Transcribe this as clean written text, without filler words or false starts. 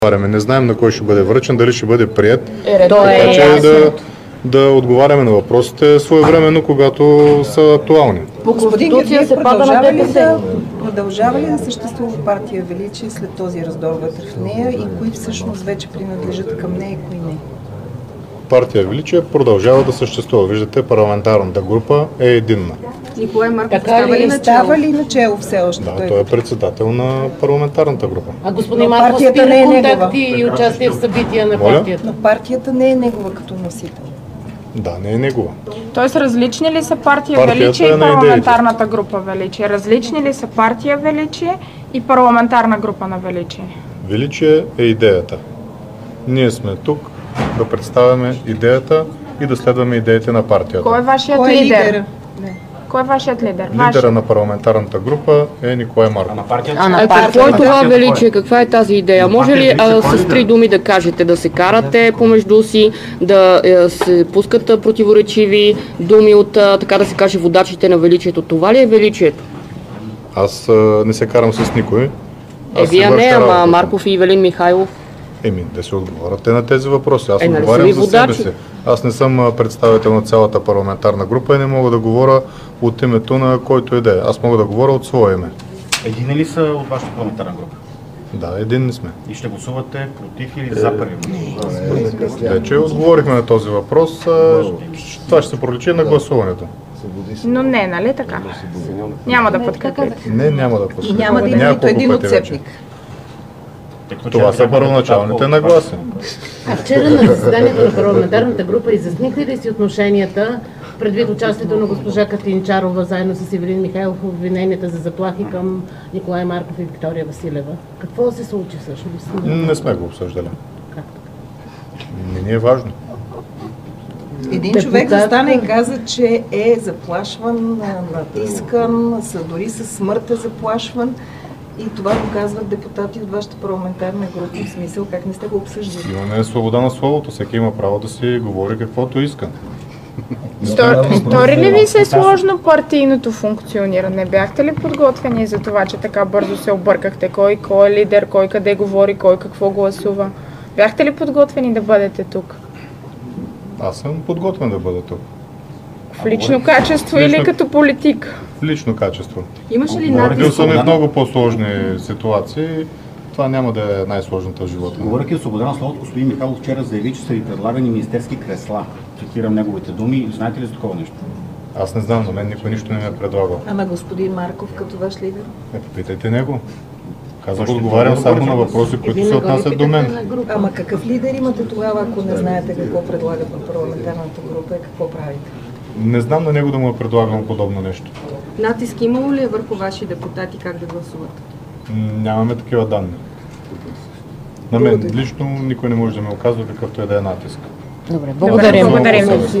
Не знаем на кой ще бъде връчен, дали ще бъде прият. Така че да отговаряме на въпросите своевременно, когато са актуални. По Конституция се пада на ДПС. Продължава ли да съществува партия Величие след този раздор вътре в нея и кои всъщност вече принадлежат към нея и кои не? Партия Величие продължава да съществува. Виждате, парламентарната група е единна. Николай Марков става ли начало все още? Да, той е председател на парламентарната група. А господин Марков спира контакти и участие в събития на партията. Но партията не е негова като носител. Да, не е негова. Тоест различни ли са партия Величие и парламентарната група Величие? Различни ли са партия Величие и парламентарна група на Величие? Величие е идеята. Ние сме тук да представяме идеята и да следваме идеите на партията. Кой е вашият лидер? Кой е вашият лидер? Лидера на парламентарната група е Николай Марков. Какво е това Величие? Каква е тази идея? Може ли с три думи да кажете, да се карате помежду си, да се пускат противоречиви думи от, така да се каже, водачите на Величието? Това ли е Величието? Аз не се карам с никой. Вие не, ама Марков и Ивелин Михайлов. Да се отговорят на тези въпроси. Аз отговарям за себе си. Аз не съм представител на цялата парламентарна група и не мога да говоря от името на който и да е. Аз мога да говоря от свое име. Едини ли са от вашата парламентарна група? Да, единни сме. И ще гласувате против или за първи? Вече отговорихме на този въпрос. Това ще се проличи на гласуването. Но не, нали така? Няма да подкрепите. Не, няма да подкрепите. И няма да има нито един отцепник. Това са първоначалните нагласи. А вчера на заседанието на парламентарната група изяснихте ли си отношенията предвид участието на госпожа Катинчарова заедно с Ивелин Михайлов в обвиненията за заплахи към Николай Марков и Виктория Василева? Какво се случи всъщност? Не сме го обсъждали. Не ни е важно. Един човек застана и каза, че е заплашван, натискан, дори със смърт е заплашван. И това го казват депутати от вашата парламентарна група. В смисъл, как не сте го обсъждали? Имаме свобода на словото. Всеки има право да си говори каквото иска. Стори ли ви се сложно партийното функциониране? Бяхте ли подготвени за това, че така бързо се объркахте? Кой е лидер, кой къде говори, кой какво гласува? Бяхте ли подготвени да бъдете тук? Аз съм подготвен да бъда тук. В лично качество или като политик? В лично качество. Имаше ли Бил съм и в много по-сложни ситуации. Това няма да е най-сложната в живота. Говоряки за свобода на словото, господин Михайлов вчера заяви, че са ви предлагани министерски кресла. Цитирам неговите думи. Знаете ли за такова нещо? Аз не знам, за мен никой нищо не ми е предлагал. А на господин Марков като ваш лидер? Попитайте него. Казах, отговарям само на въпроси, които се отнасят до мен. Ама какъв лидер имате тогава, ако не знаете какво предлагат на парламентарната група и какво правите? Не знам на него да му е предлагам подобно нещо. Натиск имало ли е върху ваши депутати как да гласуват? Нямаме такива данни. На мен лично никой не може да ми оказва какъвто е да е натиск. Добре, благодарим.